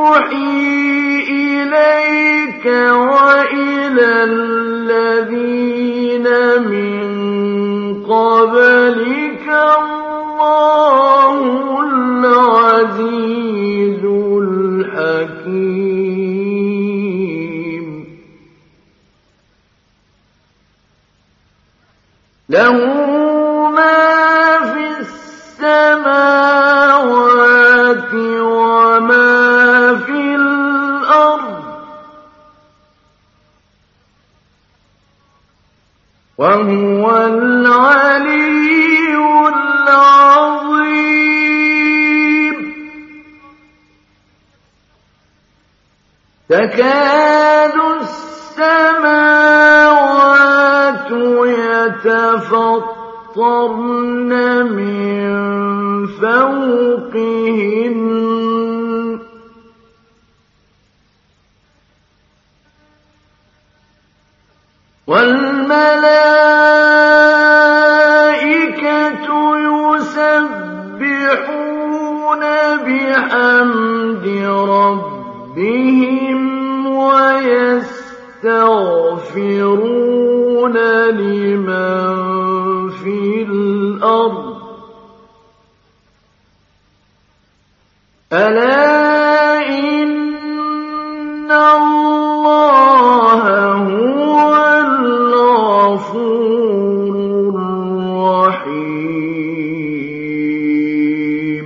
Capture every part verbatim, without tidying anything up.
يُوحِي إِلَيْكَ وَإِلَى الَّذِينَ مِن قَبْلِكَ اللَّهُ الْعَزِيزُ الْحَكِيمُ. لَهُ مَا فِي السَّمَاوَاتِ وَمَا فِي الْأَرْضِ ۖ وَهُوَ الْعَلِيُّ الْعَظِيمُ. تَكَادُ السَّمَاوَاتُ يَتَفَطَّرْنَ مِن فَوْقِهِنَّ وَالْمَلَائِكَةُ يُسَبِّحُونَ بِحَمْدِ رَبِّهِمْ وَيَسْتَغْفِرُونَ لِمَن فِي الْأَرْضِ. أَلَا إِنَّ اللَّهَ هُوَ الْغَفُورُ الرَّحِيمُ.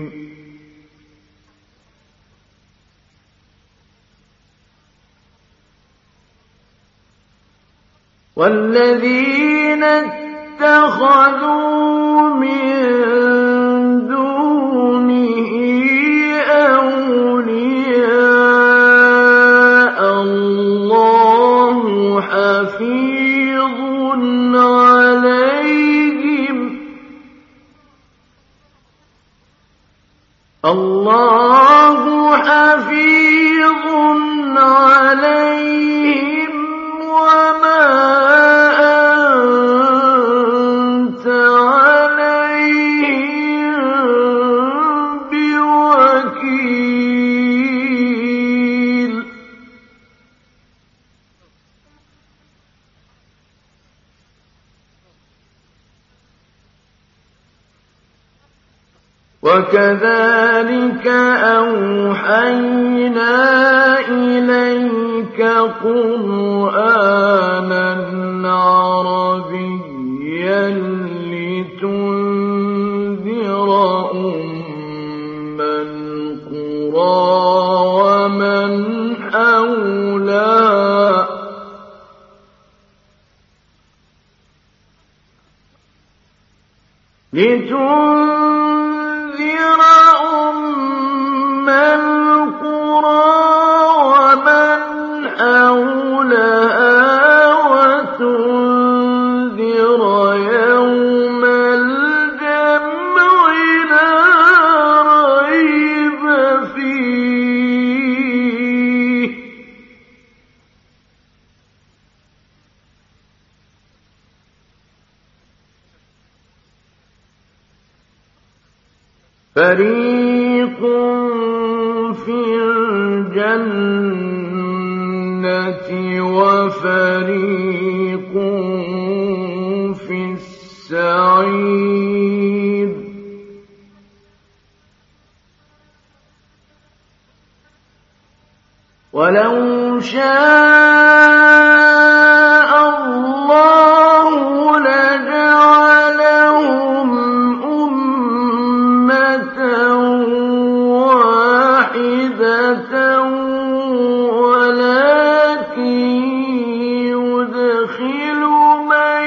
وَالَّذِينَ اتَّخَذُوا مِن دُونِهِ أَوْلِيَاءَ اللَّهُ حَفِيظٌ عَلَيْهِمْ اللَّهُ حَفِيظٌ عَلَيْهِمْ وَمَا أَنتَ عَلَيْهِم بِوَكِيلٍ. وَكَذَلِكَ أَوْحَيْنَا إِلَيْكَ قُرْآنًا عَرَبِيًّا لِّتُنذِرَ أُمَّ الْقُرَىٰ وَمَنْ حَوْلَهَا لِتُنذِرَ أُمَّ الْقُرَىٰ وَمَنْ حَوْلَهَا وَتُنذِرَ يَوْمَ الْجَمْعِ لَا رَيْبَ فِيهِ ۚ فَرِيقٌ فِي الْجَنَّةِ وَفَرِيقٌ فِي السَّعِيرِ. وَلَوْ شَاءَ اللَّهُ لَجَعَلَهُمْ أُمَّةً وَاحِدَةً وَلَٰكِن يُدْخِلُ مَن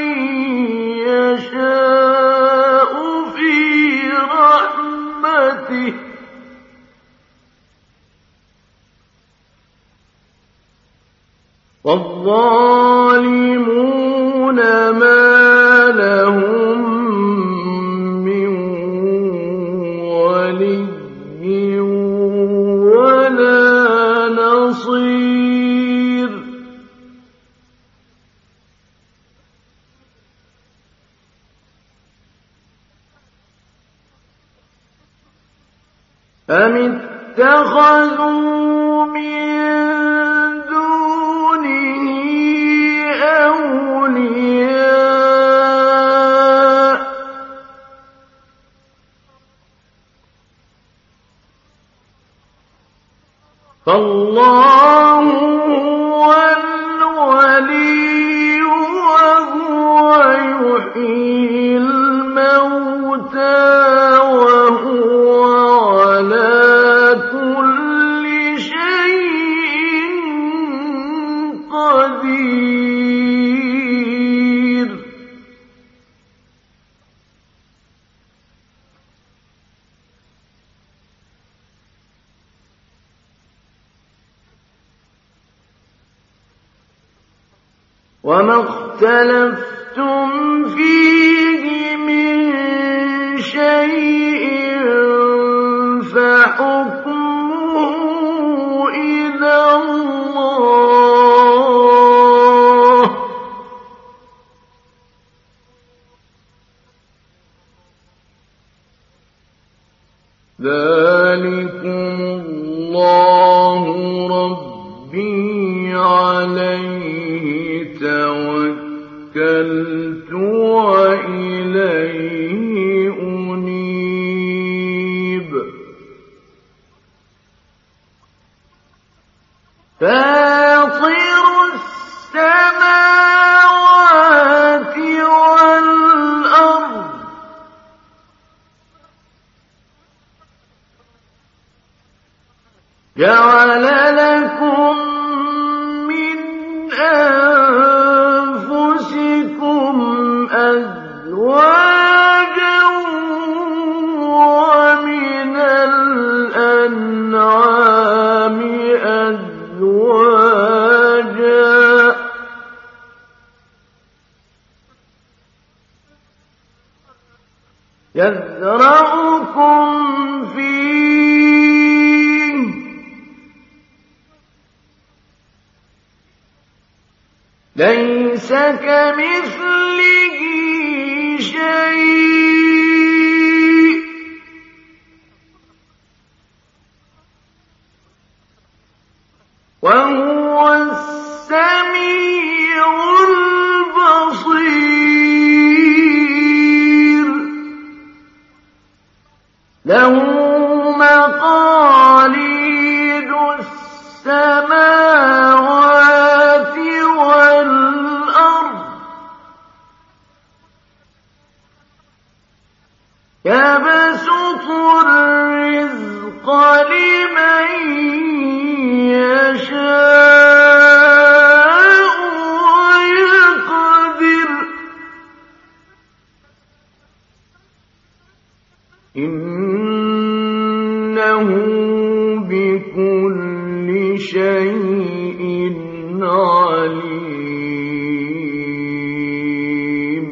يَشَاءُ فِي رَحْمَتِهِ ۚ وَالظَّالِمُونَ مَا لَهُم مِّن وَلِيٍّ وَلَا نَصِيرٍ. أَمِ اتَّخَذُوا فالله هو الولي وهو يحيي الموتى وهو على كل شيء قدير. وما اختلفتم فيه من شيء فحكمه إلى الله ذلكم الله ربي عليه توكلت وإليه أنيب. فاطر السماوات والأرض جعل لكم من أنفسكم أزواجا ومن الأنعام أزواجا يذرأكم فيه ليس كمثله شيء وهو السميع البصير. له مقاليد السماوات والأرض يبسط الرزق لمن يشاء ويقدر إنه بكل شيء عليم.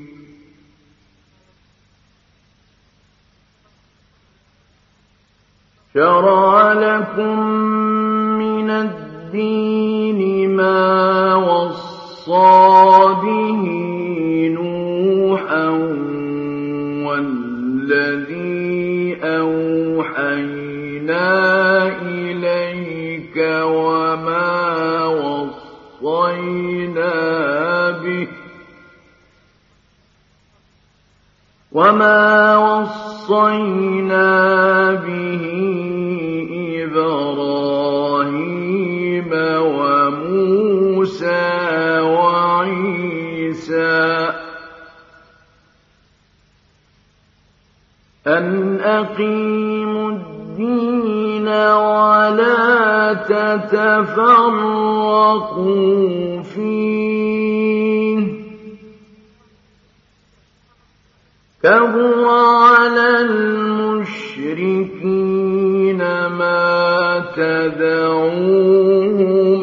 شرع لكم من الدين ما وصى به نوحا والذي أوحينا إليك وما وصينا به وما وصينا به إبراهيم وموسى وعيسى أن أقيموا الدين ولا تتفرقوا فيه كبر على المشركين ما تدعوهم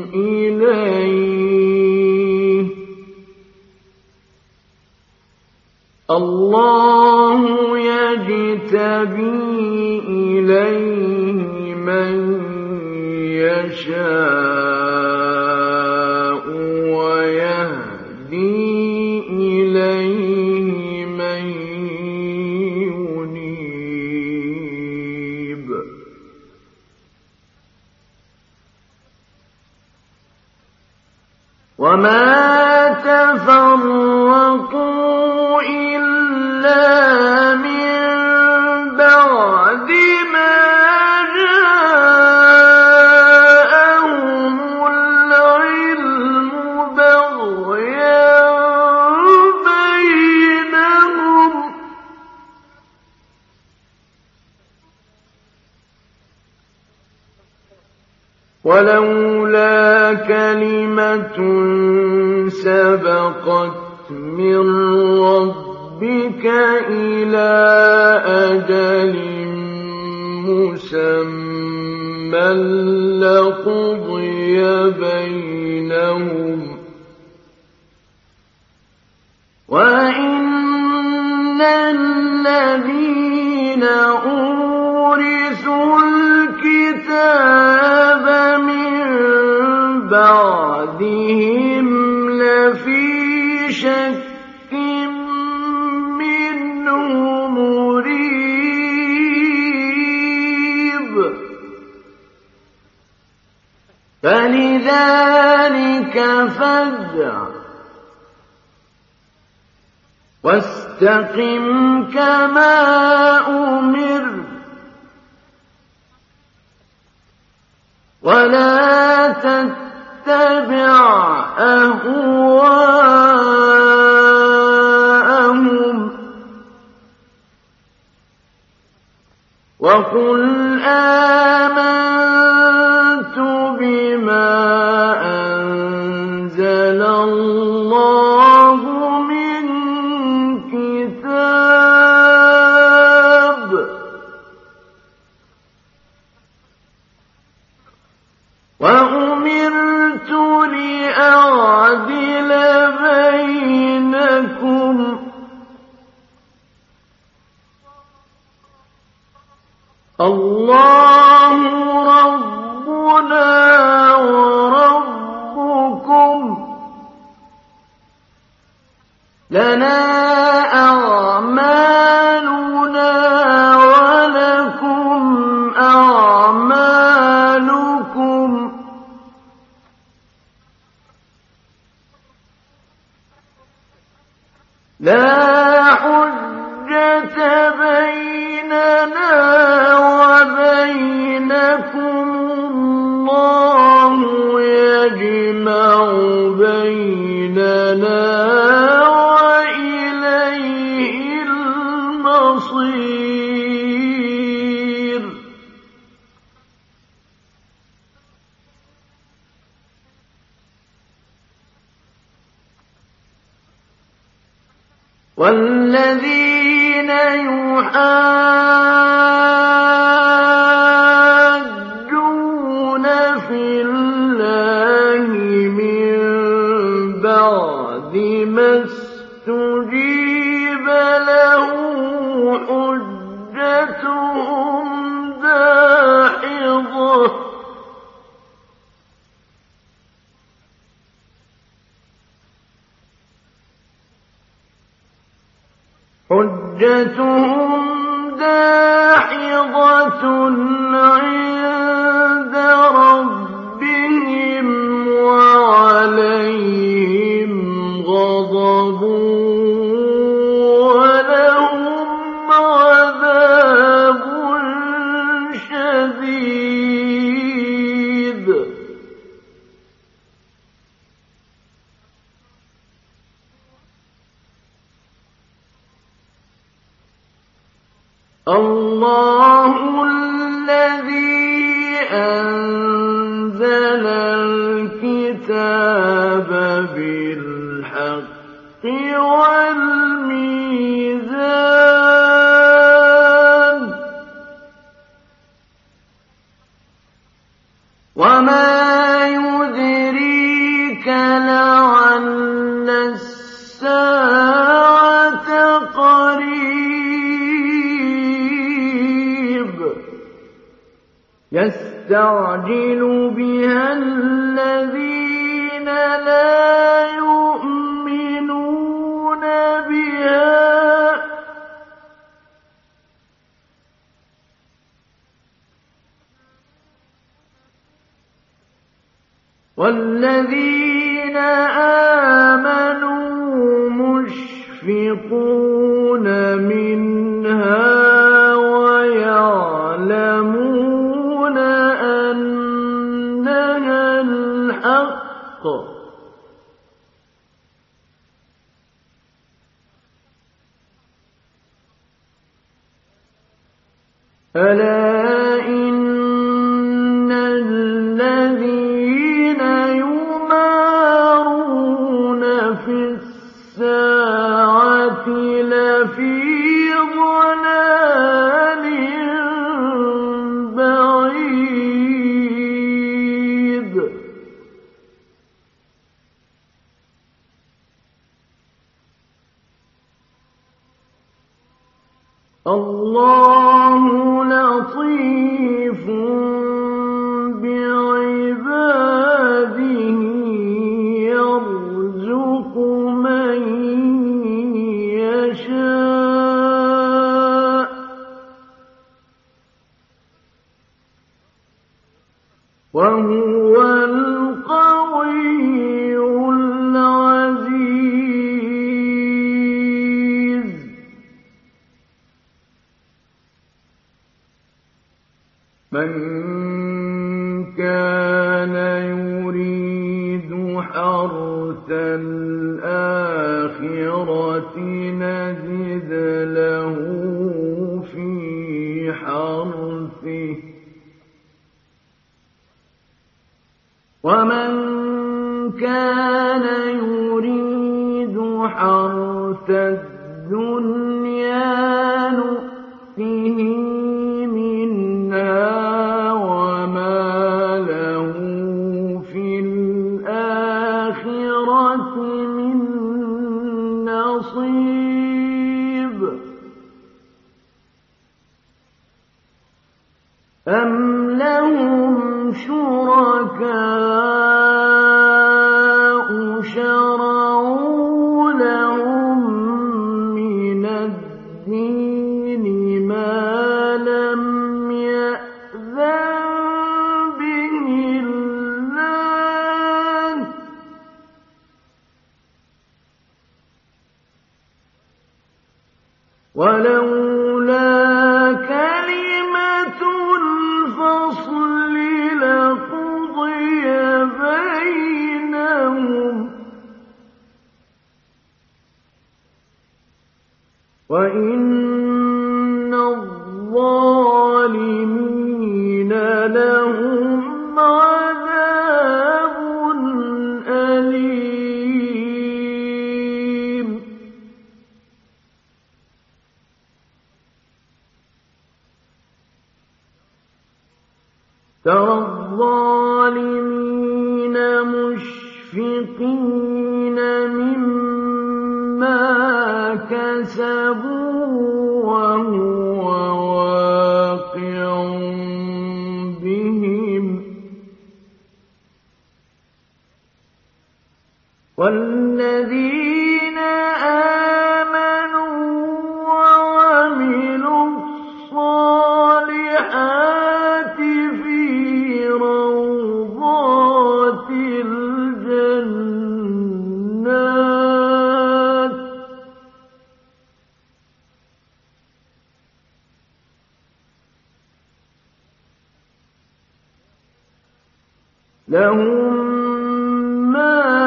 إليه. الله يجتبي إليه من يشاء ويهدي إليه من ينيب. وما تفرقوا إلا من بعد ما جاءهم العلم بغيا بينهم ولولا كلمة سبقت من ربك إلى أجل مسمى لقضي بينهم وإن الذين أورثوا الكتاب من بعدهم لفي شك منه مريب فلذلك فادع واستقم كما أمرت ولا تتبع أهواءهم وقل آمنت بما أنزل الله من كتاب وأمرت لأعدل بينكم الله ربنا وربكم لنا أعمالنا ولكم أعمالكم لا حجة بيننا وبينكم الله يجمع بيننا وإليه المصير والذين يحاجون في الله من بعد ما استجيب له حجتهم داحضة حجتهم داحضة عند ربهم وعليهم غضب ولهم عذاب شديد الله الذي أنزل الكتاب بالحق والميزان وما يدريك لعل الساعة قريب يستعجل بها الذين لا يؤمنون بها والذين آمنوا مشفقون منها ويعلمون أنها الحق ألا إن الذين يمارون في الساعة لفي ضلال بعيد الله لطيف بعباده يرزق من يشاء وهو القوي العزيز من كان يريد حرث الآخرة نزد له في حرثه ومن كان يريد حرث الدنيا نؤته منها وما له في الآخرة من نصيب أم لهم شركاء شرعوا لهم من الدين ما لم يأذن به الله ولولا كلمة الفصل لقضي بينهم وإن الظالمين لهم عذاب أليم ترى الظالمين مشفقين مما كسبوا وهو واقع بهم والذين آمنوا وعملوا الصالحات في روضات الجنات لهم ما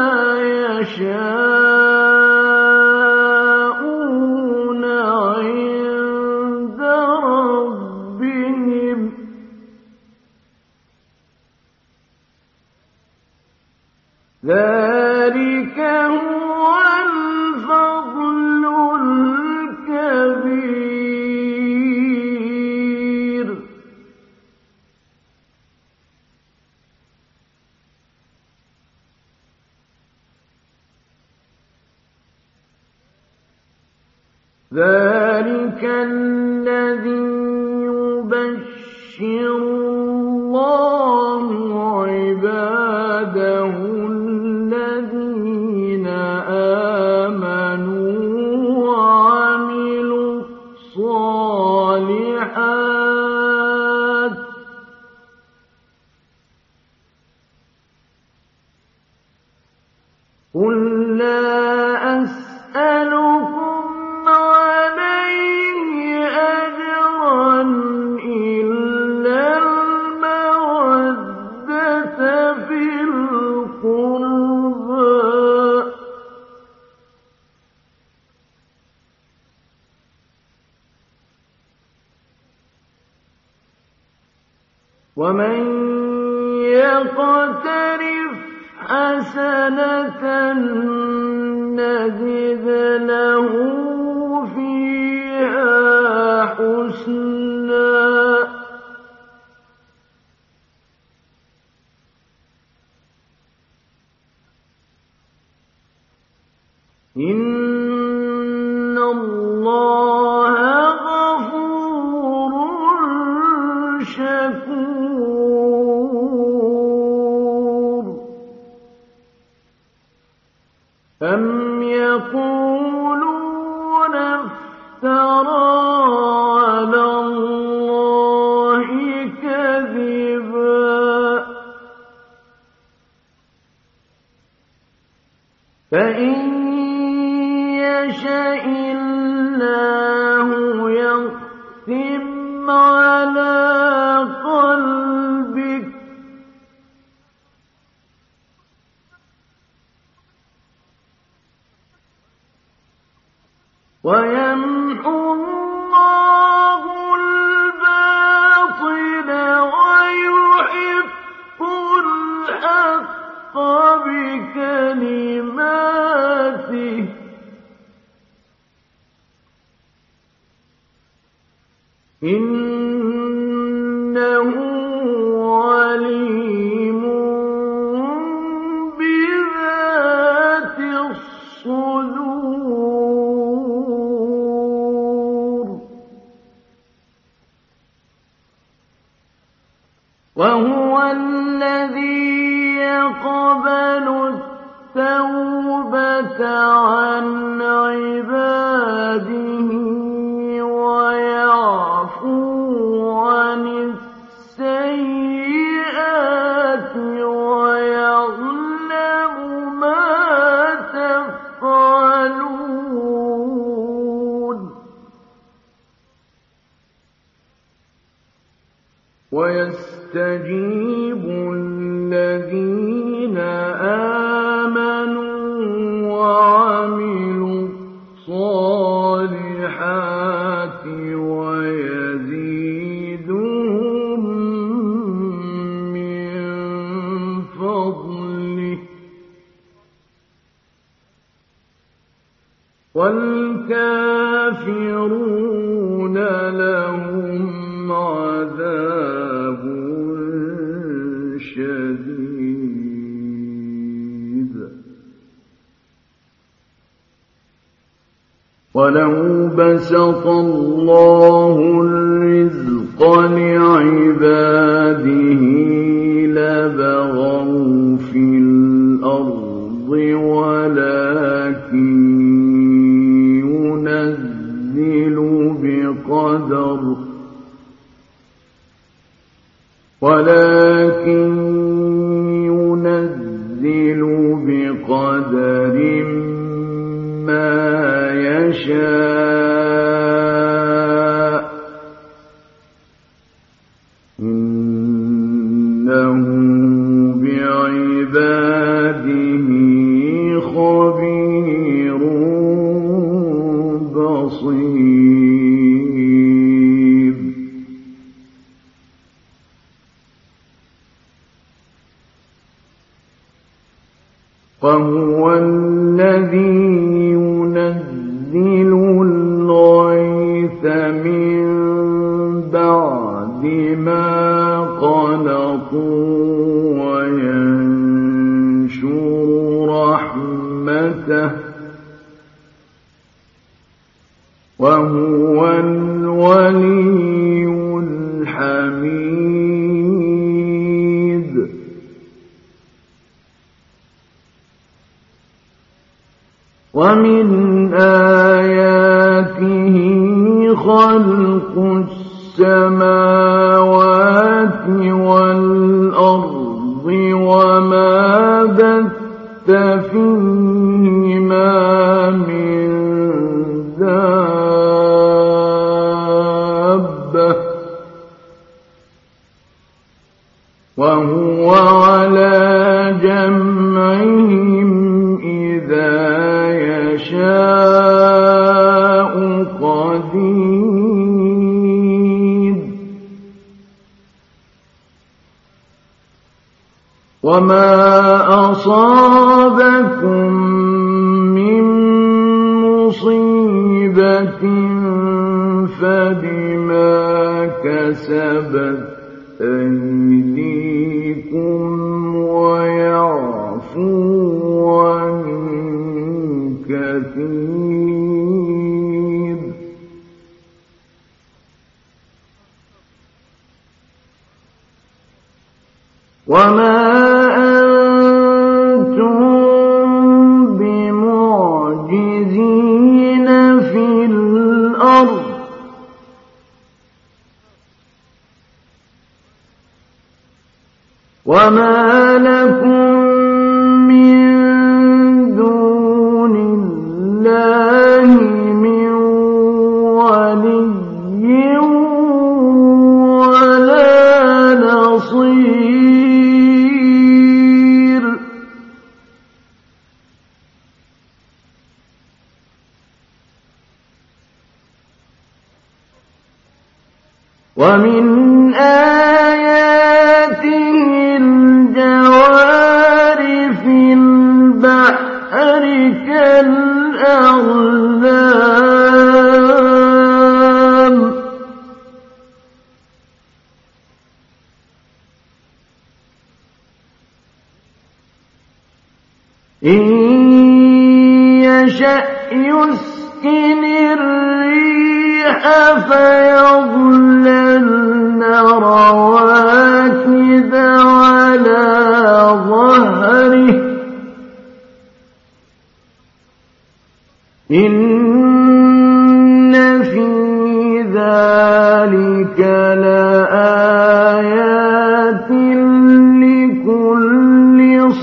يشاءون عند ربهم ذلك هو الفضل الكبير ذلك الذي يبشر الله عباده الذين آمنوا وعملوا الصالحات قُل لَّا أَسْأَلُكُمْ عَلَيْهِ أَجْرًا إِلَّا الْمَوَدَّةَ فِي الْقُرْبَىٰ ۗ وَمَن يَقْتَرِفْ حَسَنَةً نَّزِدْ لَهُ فِيهَا حُسْنًا ۚ إِنَّ اللَّهَ غَفُورٌ شَكُورٌ. أَمْ يَقُولُونَ افْتَرَىٰ عَلَى اللَّهِ كَذِبًا ۖ فَإِن يَشَإِ اللَّهُ يَخْتِمْ عَلَىٰ قَلْبِكَ وَيَمْحُو اللَّهُ الْبَاطِلَ وَيُحِقُّ الْحَقَّ بِكَلِمَاتِهِ ۚ إِنَّهُ عَلِيمٌ بِذَاتِ الصُّدُورِ. وَهُوَ الَّذِي يَقْبَلُ التَّوْبَةَ عَنْ عِبَادِهِ وَيَعْفُو عَنِ السَّيِّئَاتِ وَيَعْلَمُ مَا تَفْعَلُونَ. وَيَسْتَجِيبُ الَّذِينَ آمَنُوا وَعَمِلُوا الصَّالِحَاتِ وَيَزِيدُهُم مِّن فَضْلِهِ ۚ وَالْكَافِرُونَ لَهُمْ عَذَابٌ شَدِيدٌ. وَلَوْ بَسَطَ اللَّهُ الرِّزْقَ لِعِبَادِهِ لَبَغَوْا فِي الْأَرْضِ وَلَٰكِن يُنَزِّلُ بِقَدَرٍ ولكن ينزل بقدر ما يشاء، إنه بعباده خبير بصير. وهو الذي ينزل الغيث من بعد ما قنطوا وينشر رحمته، وهو الولي الحميد. ومن آياته خلق السماوات والأرض وما بث فيهما من دابة وهو على جمعهم إذا يشاء قدير وما أصابكم من مصيبة فبما كسبت أيديكم ويعفو عن كثير وما أنتم بمعجزين في الأرض وما لكم من دون الله من ولي ولا نصير ومن آياته الجوار في البحر كالأعلام إن يشأ يسكن الريح فيظللن رواكد على ظهره إن في ذلك لآيات لكل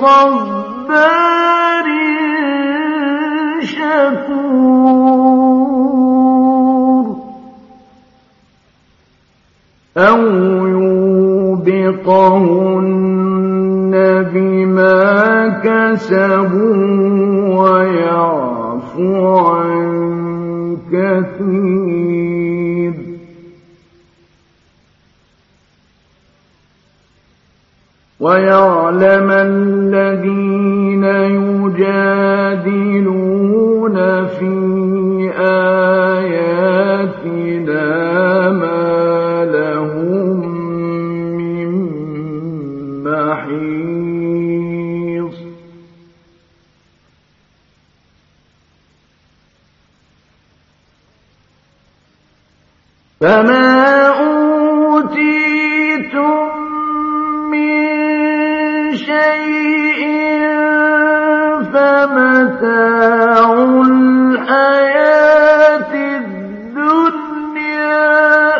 صبار شكور أو يوبقهن بما كسبوا ويعفو عن كثير ويعلم الذين يجادلون في آياتنا ما لهم من محيص فما أوتيتم من شيء فمتاع الحياة الدنيا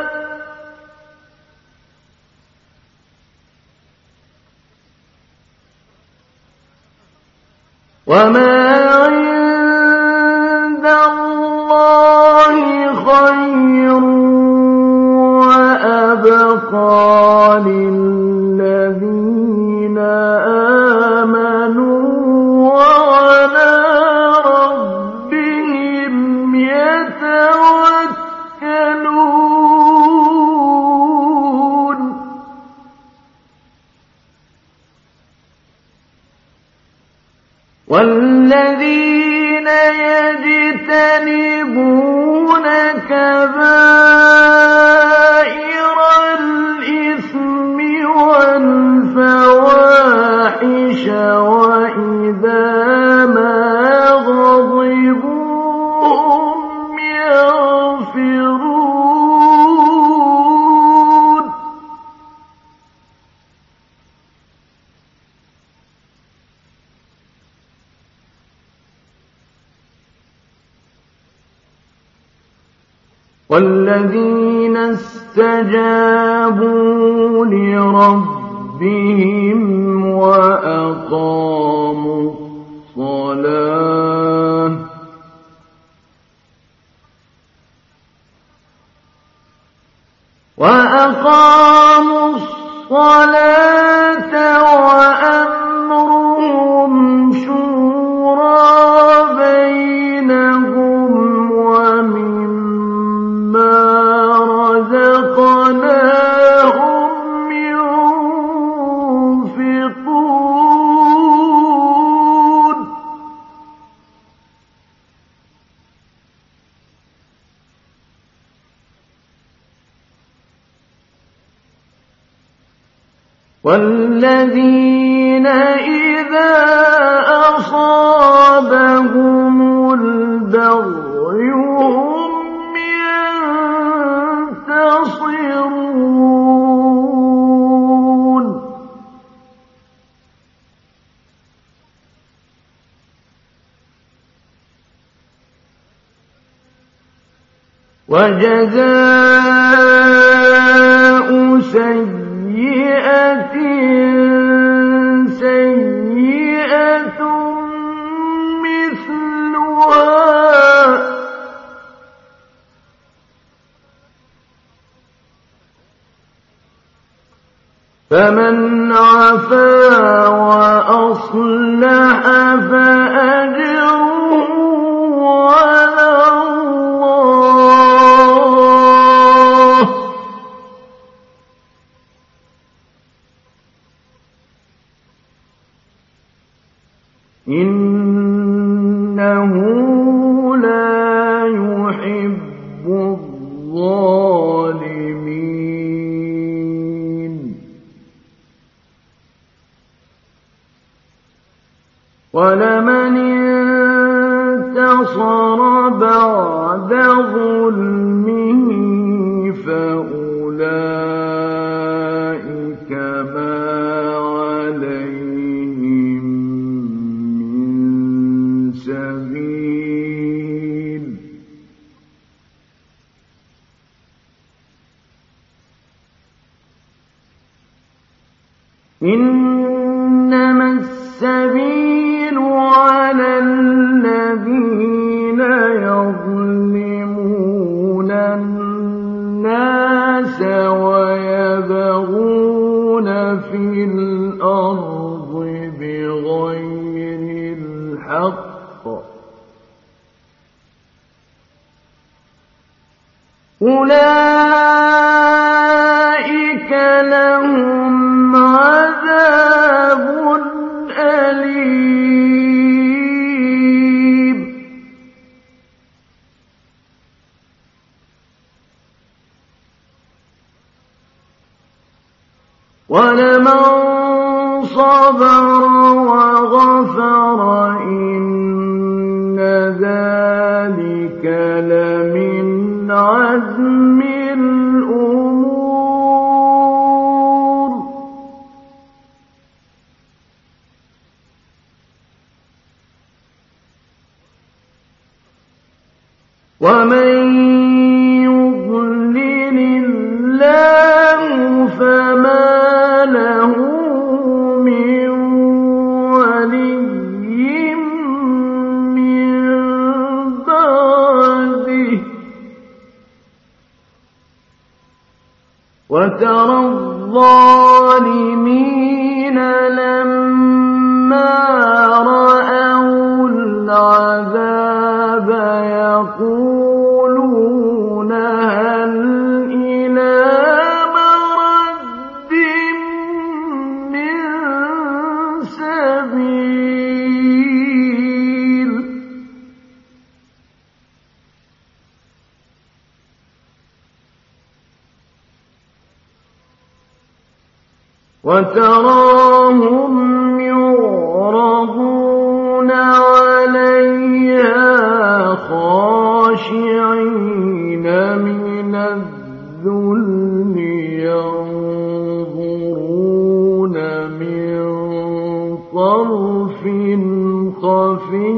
وما عند الله خير وأبقى للذين آمنوا وعلى ربهم يتوكلون والذين يجتنبون كبائر الإثم والفواحش وإذا ما غضبوا هم يغفرون والذين استجابوا لربهم وأقاموا وأقاموا الصلاة وأمرهم شورى بينهم ومما رزقناهم ينفقون والذين إذا أصابهم البغي هم ينتصرون وجزاء سيئة سيئة مثلها فمن عفا وأصلح فأجره على الله إنه لا يحب الظالمين ولمن انتصر بعد ظلمه فأولئك ما عليهم من سبيل إنما السبيل على الذين يظلمون الناس ويبغون في الأرض بغير الحق أولئك لهم عذاب أليم ولمن صبر وغفر إن ذلك لمن عزم الأمور ومن يضلل الله فما له من ولي من بعده وترى الظالمين لما رأوا العذاب يقولون هل إلى مرد من سبيل وتراهم يعرضون عليها خاشعين من الذل ينظرون من طرف خفي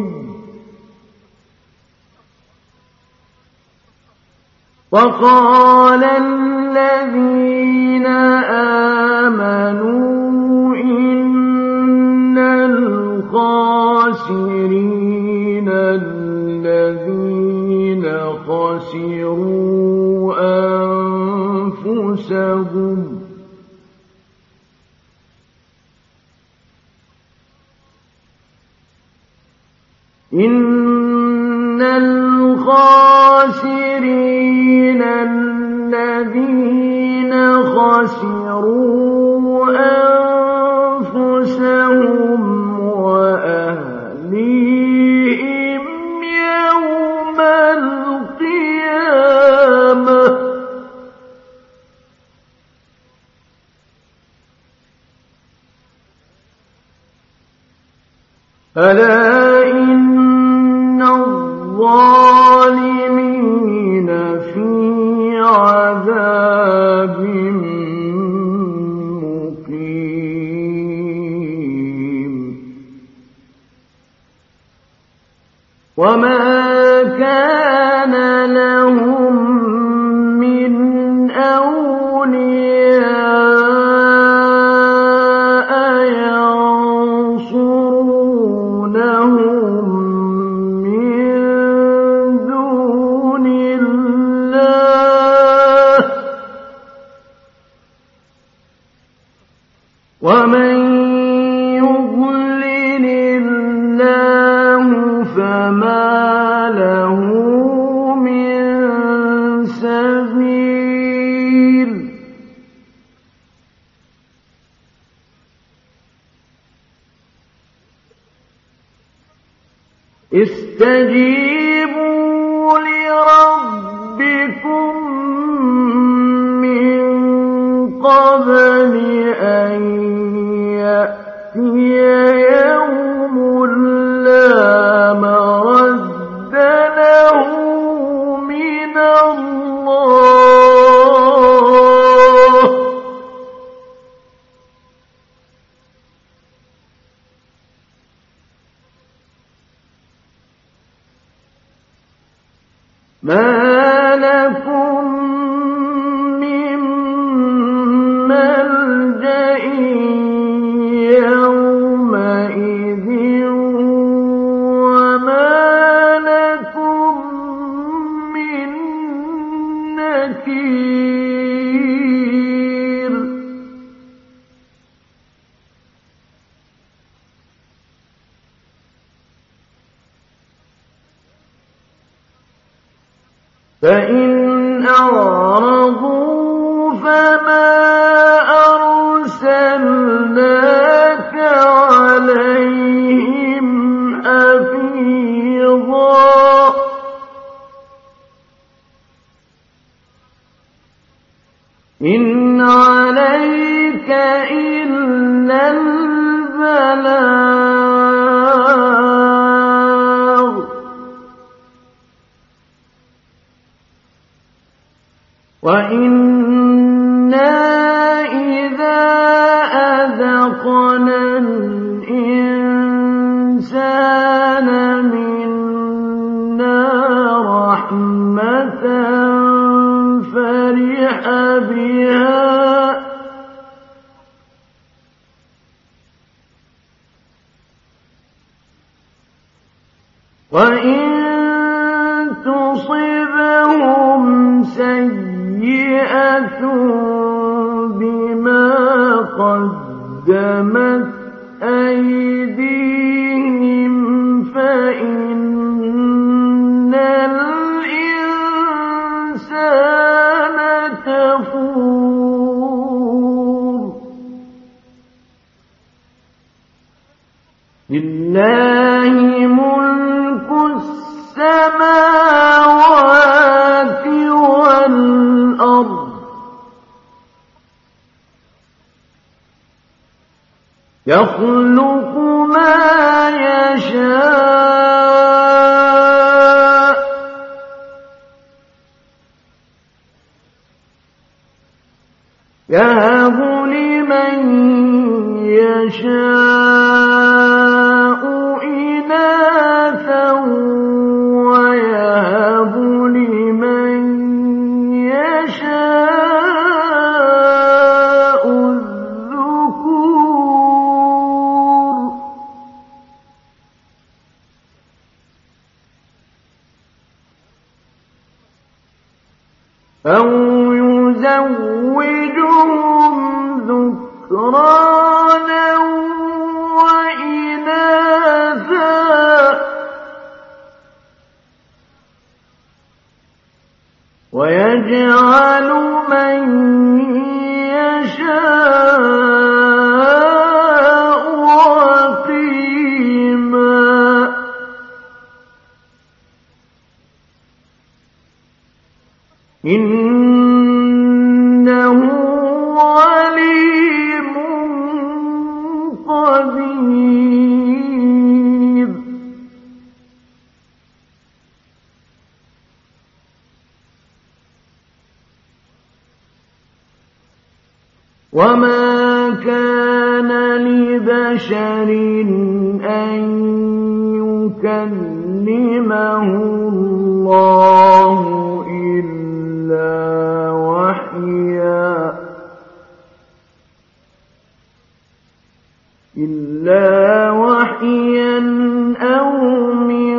وقال الذين آمنوا إن الخاسرين الذين خسروا أنفسهم إن الخاسرين الذين خسروا أنفسهم وأهليهم يوم القيامة ألا إن الظالمين في عذاب مقيم وما كان لهم من أولياء ينصرونهم من دون الله ومن يضلل الله فما له من سبيل استجيبوا لربكم من قبل أن يأتي يوم لا مرد له من الله ما لكم من ملجأ يومئذ وما لكم من نكير فإن أعرضوا فما أرسلناك عليهم حفيظا إن عليك إلا البلاغ وإنا إذا أذقنا الإنسان منا رحمة فرح بها وإن تصبهم سيئة بما قدمت أيديهم فإن الإنسان كفور لله ملك السماوات والأرض يخلق ما يشاء يهب لمن يشاء إناثا ويهب لمن يشاء الذكور أو يزوجهم ذكرانا وإناثا يجعل من يشاء عقيما إنه عليم قدير وما كان لبشر أن يكلمه الله إلا وحيا إلا وحيا أو من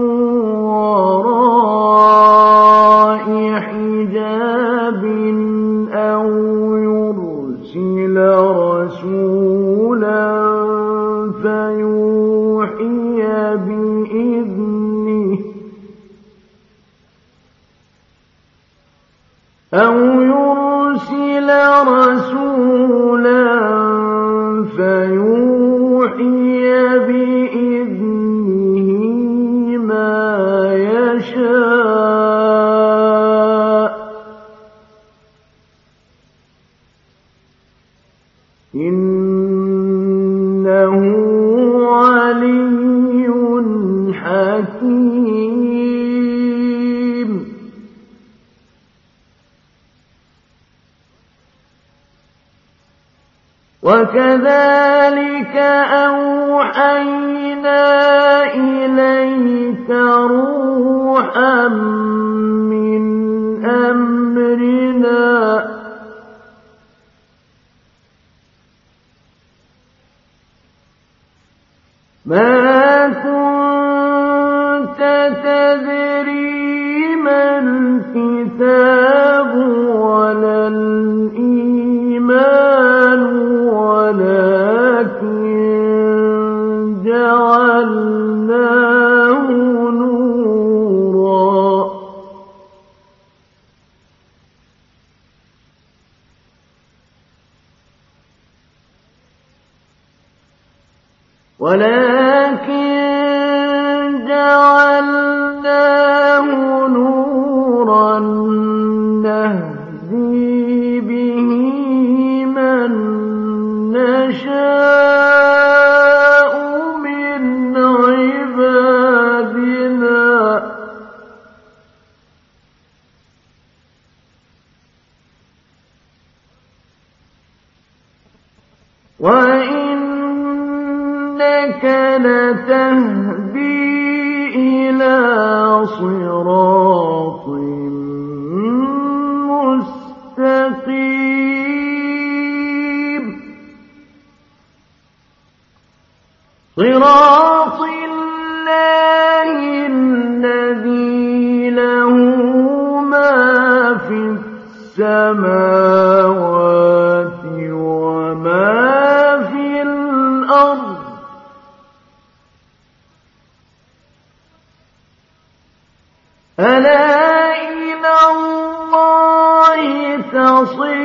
وراء حجاب أو يرسل رسولا فيوحي بإذنه أو يرسل رسولا فيوحي بإذنه ما يشاء إنه علي حكيم وكذلك أوحينا إليك روحا من أمرنا ما كنت تدري ما الكتاب ولا الإيمان ولكن جعلناه نورا ولكن جعلناه نورا نهدي به من نشاء من عبادنا وإنك لتهدي إلى صراط مستقيم صراط الله الذي له ما في السماوات وما في الأرض ألا إلى الله تصير